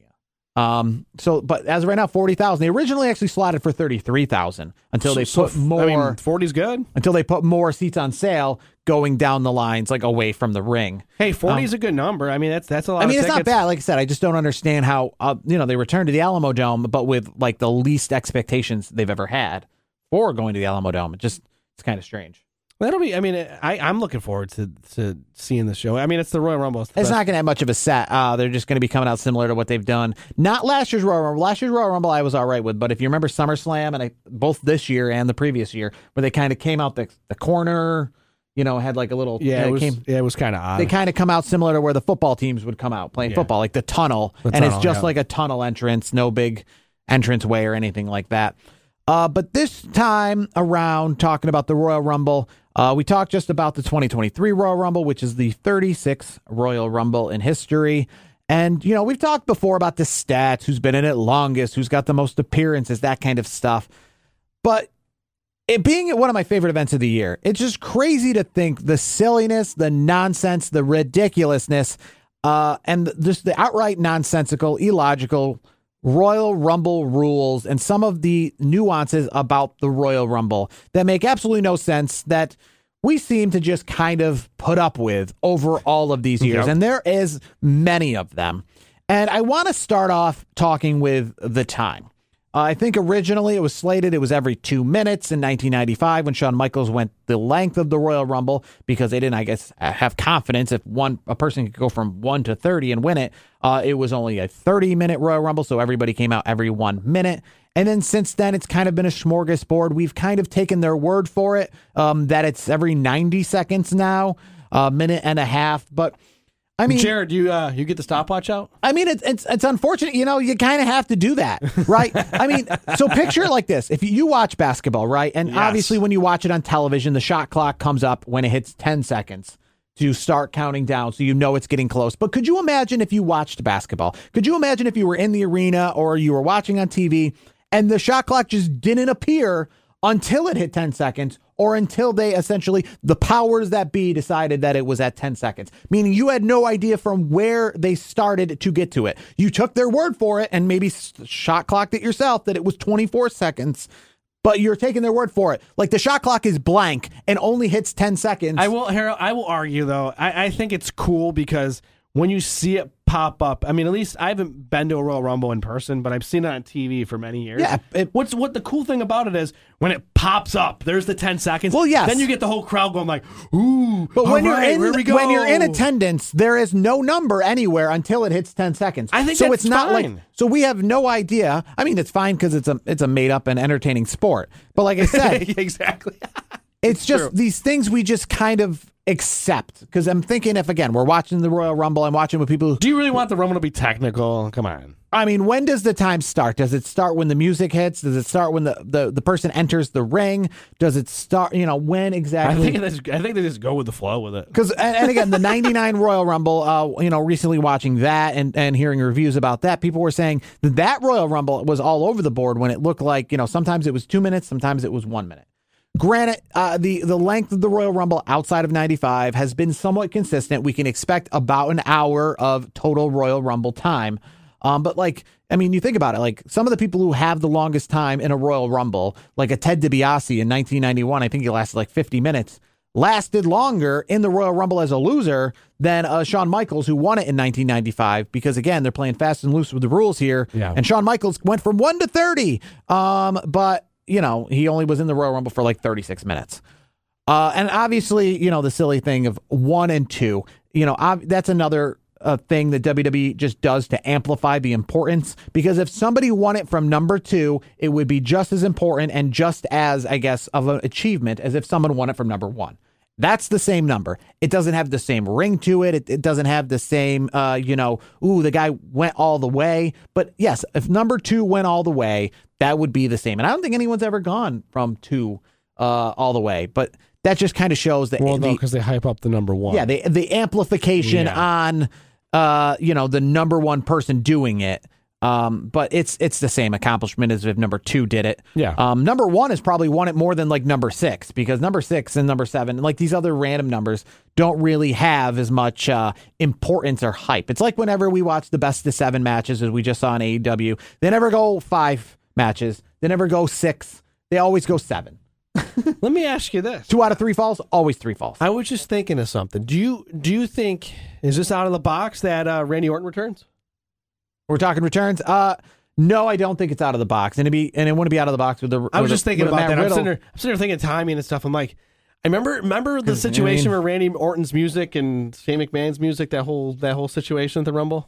Um, so, but as of right now, forty thousand. They originally actually slotted for thirty-three thousand until they so, put more. I mean, forty's good. Until they put more seats on sale going down the lines, like away from the ring. Hey, forty is um, a good number. I mean, that's that's a lot. I mean, of it's tickets. not bad. Like I said, I just don't understand how uh, you know they returned to the Alamo Dome, but with like the least expectations they've ever had for going to the Alamo Dome. It just it's kind of strange. That'll be. I mean, I, I'm looking forward to to seeing the show. I mean, it's the Royal Rumble. It's, it's not going to have much of a set. Uh, they're just going to be coming out similar to what they've done. Not last year's Royal Rumble. Last year's Royal Rumble I was all right with, but if you remember SummerSlam and I, both this year and the previous year, where they kind of came out the the corner, you know, had like a little yeah, it was, came, yeah, it was kind of odd. They kind of come out similar to where the football teams would come out playing yeah. football, like the tunnel, the and tunnel, it's just yeah. like a tunnel entrance, no big entrance way or anything like that. Uh, but this time around, talking about the Royal Rumble, uh, we talked just about the twenty twenty-three Royal Rumble, which is the thirty-sixth Royal Rumble in history. And, you know, we've talked before about the stats, who's been in it longest, who's got the most appearances, that kind of stuff. But it being one of my favorite events of the year, it's just crazy to think the silliness, the nonsense, the ridiculousness, uh, and just the outright nonsensical, illogical Royal Rumble rules and some of the nuances about the Royal Rumble that make absolutely no sense, that we seem to just kind of put up with over all of these years. Yep. And there is many of them. And I want to start off talking with the time. Uh, I think originally it was slated, it was every two minutes in nineteen ninety-five when Shawn Michaels went the length of the Royal Rumble, because they didn't, I guess, have confidence if one a person could go from one to thirty and win it. Uh, it was only a thirty-minute Royal Rumble, so everybody came out every one minute. And then since then, it's kind of been a smorgasbord. We've kind of taken their word for it, um, that it's every ninety seconds now, a minute and a half. But I mean, Jared, you uh, you get the stopwatch out? I mean, it's it's it's unfortunate. You know, you kind of have to do that, right? I mean, so picture it like this: if you watch basketball, right, and Yes. obviously when you watch it on television, the shot clock comes up when it hits ten seconds to start counting down, so you know it's getting close. But could you imagine if you watched basketball? Could you imagine if you were in the arena or you were watching on T V and the shot clock just didn't appear until it hit ten seconds, or until they essentially, the powers that be decided that it was at ten seconds, meaning you had no idea from where they started to get to it. You took their word for it and maybe shot clocked it yourself that it was twenty-four seconds, but you're taking their word for it. Like the shot clock is blank and only hits ten seconds. I will, Harold, I will argue, though, I, I think it's cool because when you see it pop up. I mean, at least I haven't been to a Royal Rumble in person, but I've seen it on T V for many years. Yeah. It, What's what the cool thing about it is when it pops up, there's the ten seconds. Well, yes. Then you get the whole crowd going like, ooh. but when all right, you're where in we go? when you're in attendance, there is no number anywhere until it hits ten seconds. I think so. that's It's not fine. like so we have no idea. I mean, it's fine because it's a it's a made up and entertaining sport. But like I said, exactly. it's just true. these things we just kind of accept. Because I'm thinking if again we're watching the Royal Rumble, I'm watching with people who. Do you really want the Rumble to be technical? Come on. I mean, when does the time start? Does it start when the music hits? Does it start when the, the, the person enters the ring? Does it start, you know, when exactly? I think, that's, I think they just go with the flow with it. Because, and, and again, the ninety-nine Royal Rumble, uh, you know, recently watching that and, and hearing reviews about that, people were saying that that Royal Rumble was all over the board when it looked like, you know, sometimes it was two minutes, sometimes it was one minute. Granted, uh, the, the length of the Royal Rumble outside of ninety-five has been somewhat consistent. We can expect about an hour of total Royal Rumble time. Um, but like, I mean, you think about it, like some of the people who have the longest time in a Royal Rumble, like a Ted DiBiase in nineteen ninety-one, I think he lasted like fifty minutes, lasted longer in the Royal Rumble as a loser than uh, Shawn Michaels, who won it in nineteen ninety-five, because again, they're playing fast and loose with the rules here. Yeah. And Shawn Michaels went from one to thirty. Um, but you know, he only was in the Royal Rumble for like thirty-six minutes. Uh, and obviously, you know, the silly thing of one and two, you know, ob- that's another a thing that W W E just does to amplify the importance, because if somebody won it from number two, it would be just as important and just as, I guess, of an achievement as if someone won it from number one. That's the same number. It doesn't have the same ring to it. It, it doesn't have the same, uh, you know, ooh, the guy went all the way. But yes, if number two went all the way, that would be the same. And I don't think anyone's ever gone from two uh, all the way. But that just kind of shows that. Well, the, no, because they hype up the number one. Yeah, the the amplification Yeah. on. Uh, you know, the number one person doing it. Um, but it's it's the same accomplishment as if number two did it. Yeah. Um, number one has probably won it more than like number six, because number six and number seven, like these other random numbers, don't really have as much uh, importance or hype. It's like whenever we watch the best of seven matches, as we just saw in A E W, they never go five matches. They never go six. They always go seven. Let me ask you this. Two out of three falls, always three falls. I was just thinking of something. Do you do you think, is this out of the box that uh, Randy Orton returns? We're talking returns. Uh, no, I don't think it's out of the box, and it be and it wouldn't be out of the box with the. I was with just the, thinking with about Matt that. I'm Riddle. sitting, there, I'm sitting there thinking timing and stuff. I'm like, I remember remember the situation I mean- where Randy Orton's music and Shane McMahon's music, that whole that whole situation at the Rumble.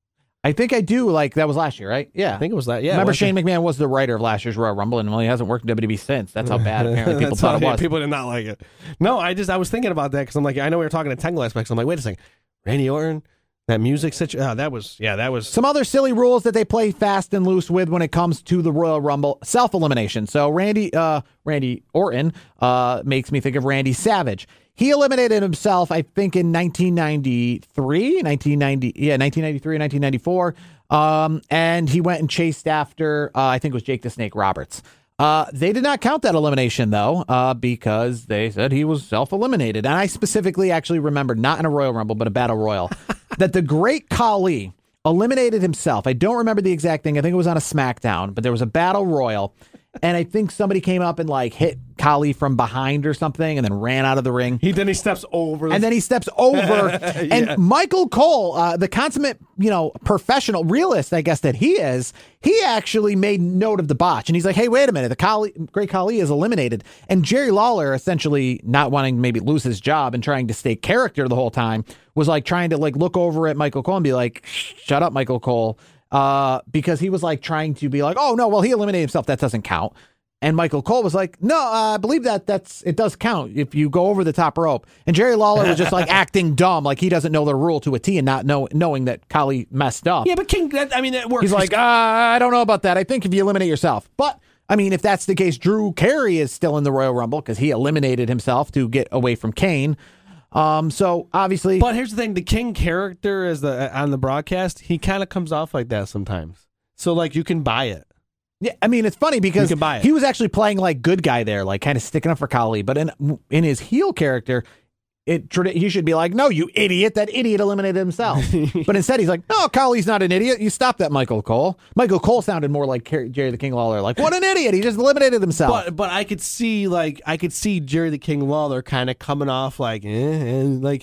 I think I do. Like that was last year, right? Yeah. I think it was that. Yeah. Remember, wasn't Shane McMahon was the writer of last year's Royal Rumble, and well, he hasn't worked in W W E since. That's how bad apparently people That's thought it why was. People did not like it. No, I just I was thinking about that because I'm like, I know we were talking to technical aspects. I'm like, wait a second, Randy Orton, that music situation. Oh, that was yeah, that was Some other silly rules that they play fast and loose with when it comes to the Royal Rumble: self-elimination. So Randy, uh, Randy Orton, uh, makes me think of Randy Savage. He eliminated himself, I think, in nineteen ninety-three, nineteen ninety, yeah, nineteen ninety-three, nineteen ninety-four. Um, and he went and chased after, uh, I think it was Jake the Snake Roberts. Uh, they did not count that elimination though, uh, because they said he was self-eliminated. And I specifically actually remembered, not in a Royal Rumble, but a Battle Royal, that the Great Khali eliminated himself. I don't remember the exact thing. I think it was on a SmackDown, but there was a Battle Royal. And I think somebody came up and like hit Khali from behind or something and then ran out of the ring. he. Then he steps over, the, And then he steps over. And Michael Cole, uh, the consummate, you know, professional realist, I guess that he is, he actually made note of the botch. And he's like, hey, wait a minute. The Khali, Great Khali is eliminated. And Jerry Lawler, essentially not wanting to maybe lose his job and trying to stay character the whole time, was like trying to like look over at Michael Cole and be like, shut up, Michael Cole. Uh, because he was like trying to be like, oh no, well, he eliminated himself. That doesn't count. And Michael Cole was like, no, uh, I believe that that's, it does count if you go over the top rope. And Jerry Lawler was just like acting dumb. Like he doesn't know the rule to a T and not know, knowing that Khali messed up. yeah, but King. That, I mean, that works. He's like, uh, I don't know about that. I think if you eliminate yourself, but I mean, if that's the case, Drew Carey is still in the Royal Rumble because he eliminated himself to get away from Kane. Um, so obviously, But here's the thing: the King character is the on the broadcast. He kind of comes off like that sometimes. So like you can buy it. yeah, I mean, it's funny because You can buy it. he was actually playing like good guy there, like kind of sticking up for Khali. But in in his heel character, it he should be like, no, you idiot, that idiot eliminated himself. But instead, he's like, no, Khali's not an idiot. You stop that, Michael Cole. Michael Cole sounded more like Car- Jerry the King Lawler, like, what an idiot, he just eliminated himself. But but I could see like I could see Jerry the King Lawler kind of coming off like eh, and like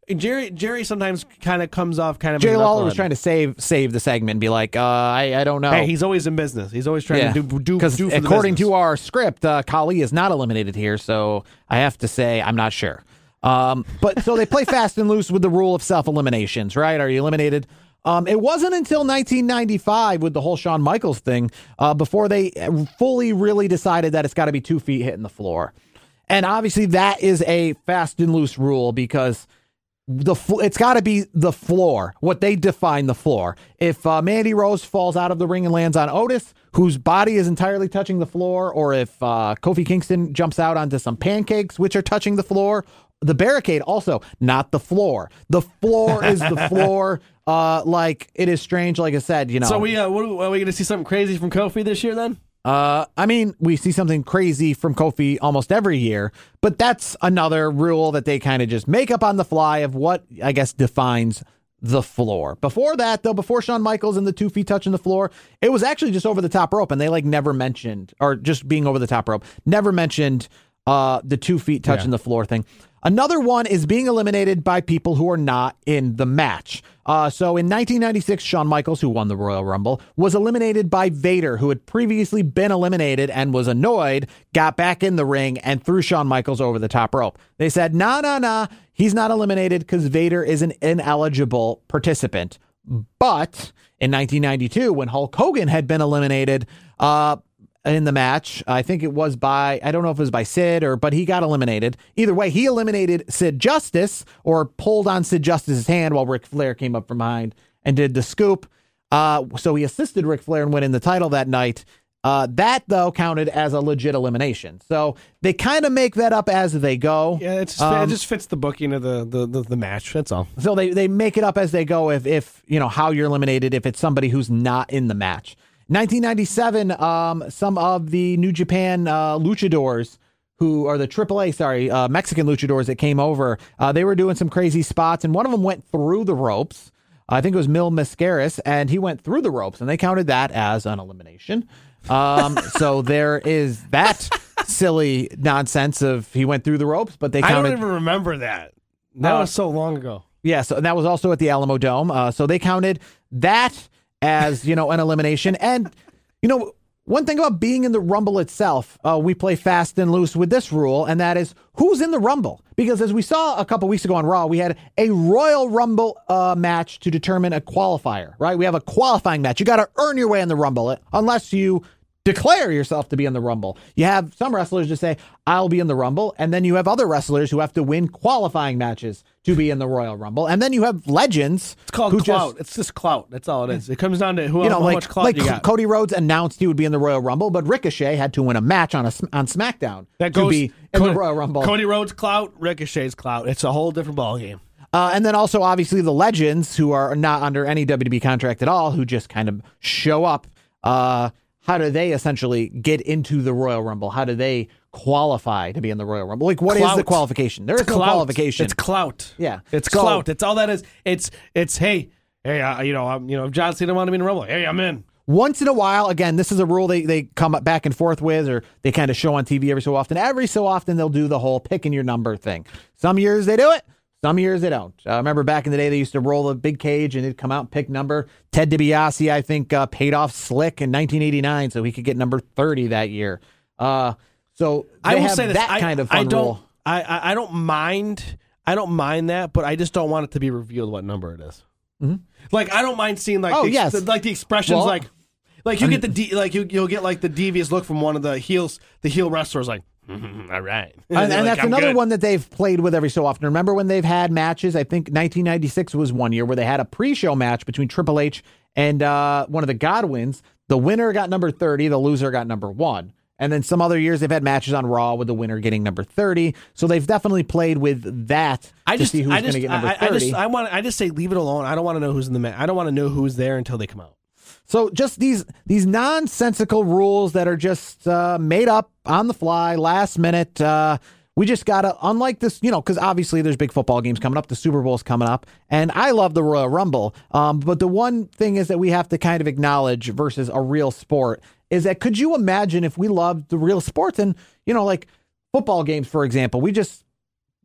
Jerry Jerry sometimes kind of comes off kind of. Jerry Lawler was trying to save save the segment and be like, uh, I I don't know. Hey, he's always in business. He's always trying yeah. to do do because do for according the to our script, uh, Khali is not eliminated here, so I have to say I'm not sure. Um, but so they play fast and loose with the rule of self eliminations, right? Are you eliminated? Um, it wasn't until nineteen ninety-five with the whole Shawn Michaels thing uh, before they fully really decided that it's got to be two feet hitting the floor. And obviously that is a fast and loose rule because the it's got to be the floor, what they define the floor. If uh, Mandy Rose falls out of the ring and lands on Otis, whose body is entirely touching the floor, or if uh, Kofi Kingston jumps out onto some pancakes, which are touching the floor, the barricade also, not the floor. The floor is the floor. Uh, like, it is strange, like I said, you know. So we, uh, what, are we going to see something crazy from Kofi this year then? Uh, I mean, we see something crazy from Kofi almost every year, but that's another rule that they kind of just make up on the fly of what, I guess, defines the floor. Before that, though, before Shawn Michaels and the two feet touching the floor, it was actually just over the top rope, and they, like, never mentioned, or just being over the top rope, never mentioned uh, the two feet touching yeah. the floor thing. Another one is being eliminated by people who are not in the match. Uh, so in nineteen ninety-six, Shawn Michaels, who won the Royal Rumble, was eliminated by Vader, who had previously been eliminated and was annoyed, got back in the ring and threw Shawn Michaels over the top rope. They said, nah, nah, nah, he's not eliminated because Vader is an ineligible participant. But in nineteen ninety-two, when Hulk Hogan had been eliminated, uh, in the match, I think it was by, I don't know if it was by Sid or, but he got eliminated. Either way, he eliminated Sid Justice or pulled on Sid Justice's hand while Ric Flair came up from behind and did the scoop. Uh, so he assisted Ric Flair in winning the title that night. Uh, that, though, counted as a legit elimination. So they kind of make that up as they go. Yeah, it just, um, it just fits the booking of the, the, the, the match. That's all. So they, they make it up as they go if, if, you know, how you're eliminated if it's somebody who's not in the match. nineteen ninety-seven, um, some of the New Japan uh, luchadors who are the triple A, sorry, uh, Mexican luchadors that came over, uh, they were doing some crazy spots, and one of them went through the ropes. I think it was Mil Mascaras, and he went through the ropes, and they counted that as an elimination. Um, so there is that silly nonsense of he went through the ropes, but they counted. I don't even remember that. That uh, was so long ago. Yeah, so and that was also at the Alamo Dome. Uh, so they counted that as, you know, an elimination. And, you know, one thing about being in the Rumble itself, uh, we play fast and loose with this rule, and that is who's in the Rumble. Because as we saw a couple weeks ago on Raw, we had a Royal Rumble uh, match to determine a qualifier, right? We have a qualifying match. You got to earn your way in the Rumble unless you declare yourself to be in the Rumble. You have some wrestlers just say, I'll be in the Rumble. And then you have other wrestlers who have to win qualifying matches to be in the Royal Rumble. And then you have legends. It's called who clout. Just, it's just clout. That's all it is. It comes down to who, you know, how like, much clout like you got. Cody Rhodes announced he would be in the Royal Rumble, but Ricochet had to win a match on a, on SmackDown that to goes, be in Cody, the Royal Rumble. Cody Rhodes clout, Ricochet's clout. It's a whole different ballgame. Uh, and then also, obviously, the legends who are not under any W W E contract at all, who just kind of show up. Uh, how do they essentially get into the Royal Rumble? How do they qualify to be in the Royal Rumble? Like, what clout. is the qualification? There is it's no clout. qualification. It's clout. Yeah, it's so, clout. It's all that is. It's it's hey hey uh, you know I'm you know if John Cena wanted to be in the Rumble, hey I'm in. Once in a while, again, this is a rule they they come back and forth with, or they kind of show on T V every so often. Every so often, they'll do the whole picking your number thing. Some years they do it. Some years they don't. I uh, remember back in the day, they used to roll a big cage and it'd come out and pick number. Ted DiBiase, I think, uh, paid off Slick in nineteen eighty-nine so he could get number thirty that year. Uh, so they I will have say this, that I, kind of fun I don't, rule. I, I, I don't mind. I don't mind that, but I just don't want it to be revealed what number it is. Mm-hmm. Like I don't mind seeing like oh the, yes, the, like the expressions well, like like you get the de- like you you'll get like the devious look from one of the heels the heel wrestlers like. Mm-hmm, all right. And, and like, that's I'm another good. one that they've played with every so often. Remember when they've had matches? I think nineteen ninety-six was one year where they had a pre-show match between Triple H and uh, one of the Godwins. The winner got number thirty. The loser got number one. And then some other years they've had matches on Raw with the winner getting number thirty. So they've definitely played with that I to just, see who's I going to just, get number I, thirty. I just, I want, I just say leave it alone. I don't want to know who's in the match. I don't want to know who's there until they come out. So just these these nonsensical rules that are just uh, made up on the fly, last minute. Uh, we just got to, unlike this, you know, because obviously there's big football games coming up. The Super Bowl's coming up. And I love the Royal Rumble. Um, but the one thing is that we have to kind of acknowledge versus a real sport is that could you imagine if we loved the real sports and, you know, like football games, for example, we just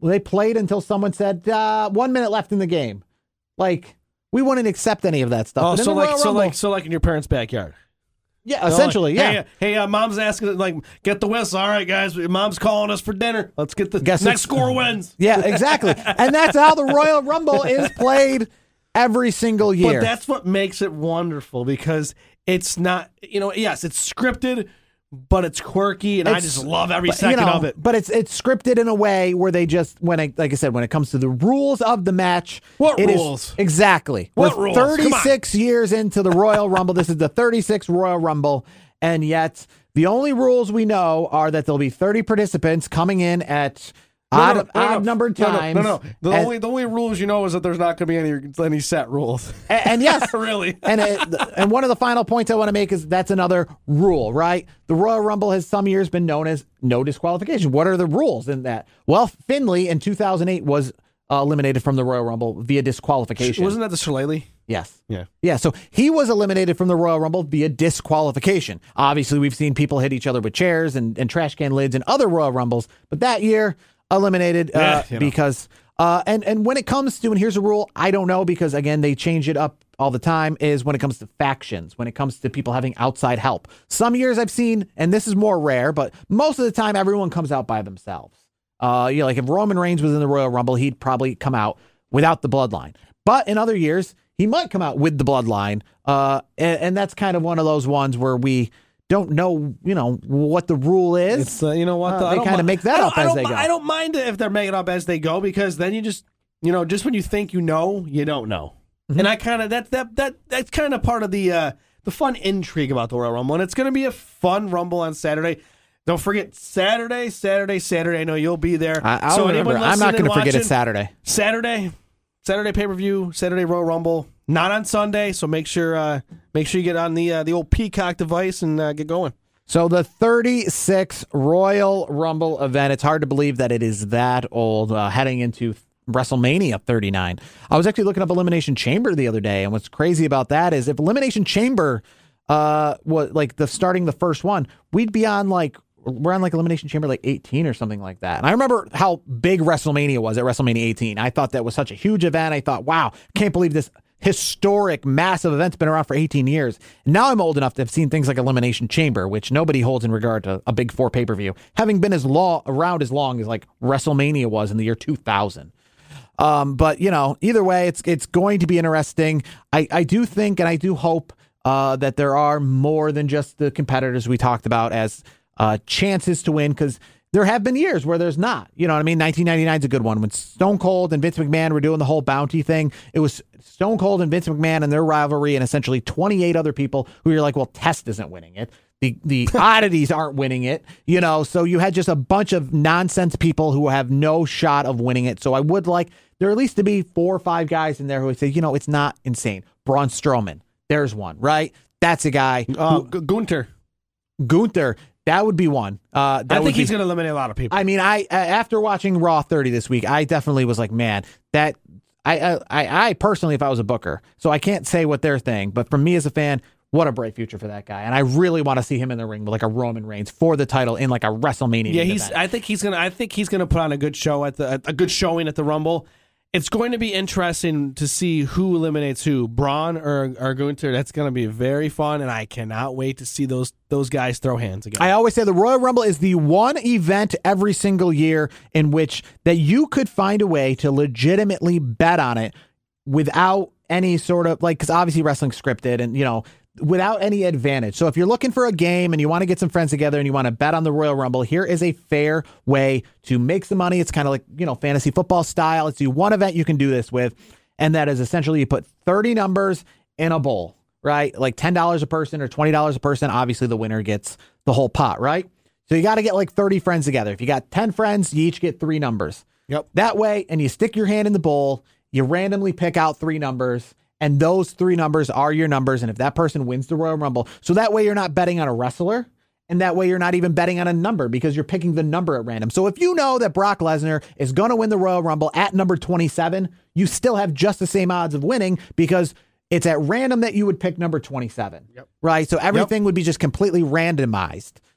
they played until someone said uh, one minute left in the game. Like, we wouldn't accept any of that stuff. Oh, But in so the like, Royal so Rumble- like, so like in your parents' backyard. yeah, essentially, They're like, yeah. Hey, hey uh, mom's asking, like, get the whistle. All right, guys, mom's calling us for dinner. Let's get the Guess next it's- score wins. Yeah, exactly. And that's how the Royal Rumble is played every single year. But that's what makes it wonderful because it's not, you know, yes, it's scripted, but it's quirky, and I It's- just love every but, second you know, of it. But it's it's scripted in a way where they just when I like I said when it comes to the rules of the match. What it is- rules? exactly. What We're rules? Come on. thirty-six years into the Royal Rumble. This is the thirty-sixth Royal Rumble, and yet the only rules we know are that there'll be thirty participants coming in at odd, no, no, no, odd no. numbered No, no, times. No, no, The and, only the only rules you know is that there's not going to be any any set rules. and, and yes, really. And it, and one of the final points I want to make is that's another rule, right? The Royal Rumble has some years been known as no disqualification. What are the rules in that? Well, Finlay in two thousand eight was uh, eliminated from the Royal Rumble via disqualification. Wasn't that the Shillelagh? Yes. Yeah. Yeah, so he was eliminated from the Royal Rumble via disqualification. Obviously, we've seen people hit each other with chairs and, and trash can lids in other Royal Rumbles, but that year, eliminated uh, Yeah, you know. because... Uh, and, and when it comes to, and here's a rule, I don't know because, again, they change it up all the time, is when it comes to factions, when it comes to people having outside help. Some years I've seen, and this is more rare, but most of the time everyone comes out by themselves. Uh, you know, like if Roman Reigns was in the Royal Rumble, he'd probably come out without the bloodline. But in other years, he might come out with the bloodline. Uh, and, and that's kind of one of those ones where we don't know, you know, what the rule is. It's uh, you know what Uh, though? I they don't kinda mi- make that I don't- up I as don't they mi- go. I don't mind it if they're making it up as they go because then you just you know just when you think you know you don't know, Mm-hmm. and I kind of that that that that's kind of part of the uh, the fun intrigue about the Royal Rumble, and it's going to be a fun Rumble on Saturday. Don't forget Saturday, Saturday, Saturday. I know you'll be there. I, I'll so remember. anyone I'm not listening going to forget watching, it's Saturday. Saturday, Saturday pay per view, Saturday Royal Rumble, not on Sunday. So make sure uh, make sure you get on the uh, the old Peacock device and uh, get going. So the thirty-sixth Royal Rumble event, it's hard to believe that it is that old, uh, heading into WrestleMania thirty-nine. I was actually looking up Elimination Chamber the other day, and what's crazy about that is if Elimination Chamber uh, was like the starting the first one, we'd be on like, we're on like Elimination Chamber like eighteen or something like that. And I remember how big WrestleMania was at WrestleMania eighteen. I thought that was such a huge event. I thought, wow, can't believe this historic, massive event's been around for eighteen years. Now I'm old enough to have seen things like Elimination Chamber, which nobody holds in regard to a big four pay-per-view, having been as long around as long as like WrestleMania was in the year two thousand. Um, but you know, either way, it's it's going to be interesting. I, I do think and I do hope uh, that there are more than just the competitors we talked about as uh, chances to win, because there have been years where there's not. You know what I mean? nineteen ninety-nine is a good one. When Stone Cold and Vince McMahon were doing the whole bounty thing, it was Stone Cold and Vince McMahon and their rivalry and essentially twenty-eight other people who you're like, well, Test isn't winning it. The the oddities aren't winning it, you know, so you had just a bunch of nonsense people who have no shot of winning it. So I would like there at least to be four or five guys in there who would say, you know, it's not insane. Braun Strowman, there's one, right? That's a guy. Uh, who, G- Gunther. Gunther, that would be one. Uh, that I would think be, he's going to eliminate a lot of people. I mean, I after watching Raw thirty this week, I definitely was like, man, that I I I personally, if I was a booker, so I can't say what they're saying, but for me as a fan, what a bright future for that guy, and I really want to see him in the ring with like a Roman Reigns for the title in like a WrestleMania. yeah, he's. event. I think he's gonna. I think he's gonna put on a good show at the a good showing at the Rumble. It's going to be interesting to see who eliminates who, Braun or or Gunther. That's going to be very fun, and I cannot wait to see those those guys throw hands again. I always say the Royal Rumble is the one event every single year in which that you could find a way to legitimately bet on it without any sort of like, because obviously wrestling's scripted and, you know, without any advantage. So if you're looking for a game and you want to get some friends together and you want to bet on the Royal Rumble, here is a fair way to make some money. It's kind of like, you know, fantasy football style. It's the one event you can do this with. And that is essentially you put thirty numbers in a bowl, right? Like ten dollars a person or twenty dollars a person. Obviously the winner gets the whole pot, right? So you got to get like thirty friends together. If you got ten friends, you each get three numbers. Yep. That way, and you stick your hand in the bowl, you randomly pick out three numbers, and those three numbers are your numbers. And if that person wins the Royal Rumble, so that way you're not betting on a wrestler, and that way you're not even betting on a number because you're picking the number at random. So if you know that Brock Lesnar is going to win the Royal Rumble at number twenty-seven, you still have just the same odds of winning because it's at random that you would pick number twenty-seven, Yep. right? So everything yep. would be just completely randomized.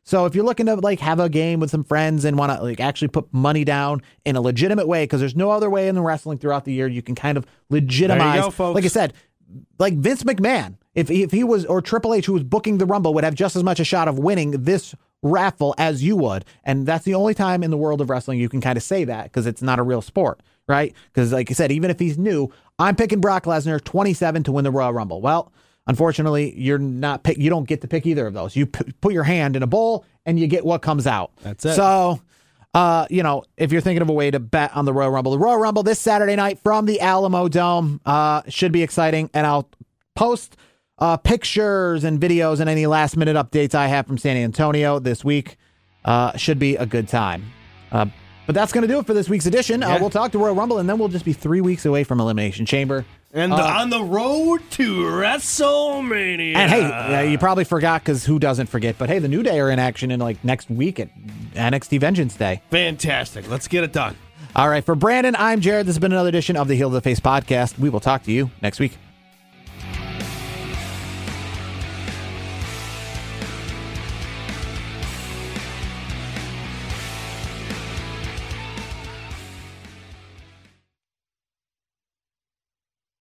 So if you're looking to like have a game with some friends and want to like actually put money down in a legitimate way, because there's no other way in the wrestling throughout the year you can kind of legitimize. There you go, folks. Like I said, like Vince McMahon, if he, if he was, or Triple H, who was booking the Rumble, would have just as much a shot of winning this raffle as you would. And that's the only time in the world of wrestling you can kind of say that, because it's not a real sport, right? Because like I said, even if he's new, I'm picking Brock Lesnar twenty-seven to win the Royal Rumble. Well, unfortunately, you're not pick. You don't get to pick either of those. You p- put your hand in a bowl and you get what comes out. That's it. So, uh, you know, if you're thinking of a way to bet on the Royal Rumble, the Royal Rumble this Saturday night from the Alamo Dome uh, should be exciting. And I'll post uh, pictures and videos and any last minute updates I have from San Antonio this week. Uh, should be a good time. Uh, but that's going to do it for this week's edition. Yeah. Uh, we'll talk to Royal Rumble, and then we'll just be three weeks away from Elimination Chamber. And Uh, the, on the road to WrestleMania. And hey, uh, you probably forgot, because who doesn't forget? But hey, the New Day are in action in like next week at N X T Vengeance Day. Fantastic. Let's get it done. All right, for Brandon, I'm Jared. This has been another edition of the Heel to the Face podcast. We will talk to you next week.